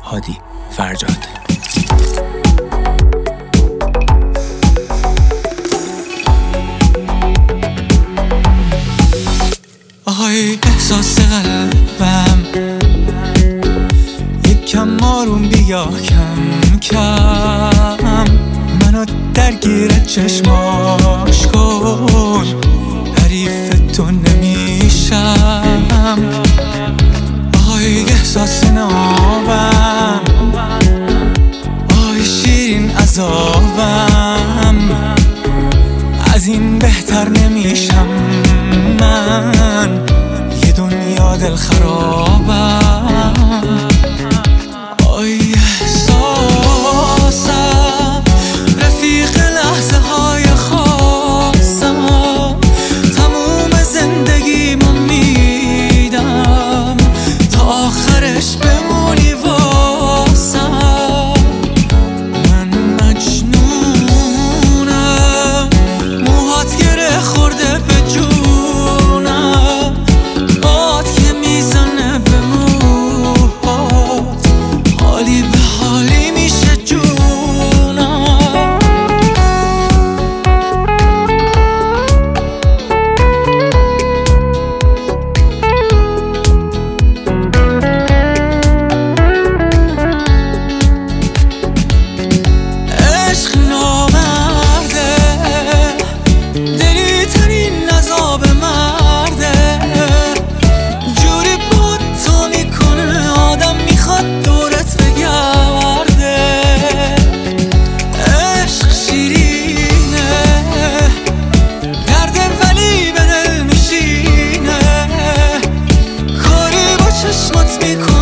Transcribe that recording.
هادی فرجاد. آهای احساس قلبم یک کم آروم بیا کم کم، منو درگیر چشماش کن، حریف تو نمیشم. آهای احساس نابم، آهای شیرین عذابم، از این بهتر نمیشم من، یه دنیا دل خرابم. آی احساسم رفیق لحظه های خاصم، تموم زندگیمو میدم تا آخرش بمونی واسم. من مجنونم، موهات گره خورده به جونم، باد که میزنه به موهات، حالی به حالی میشه جونم. عشق نامرده، دلی ترین عذاب مرده، جوری با تو میکنه آدم میخواد دورت بگرده. عشق شیرینه، درده ولی به دل میشینه، کاری با چشمات میکنه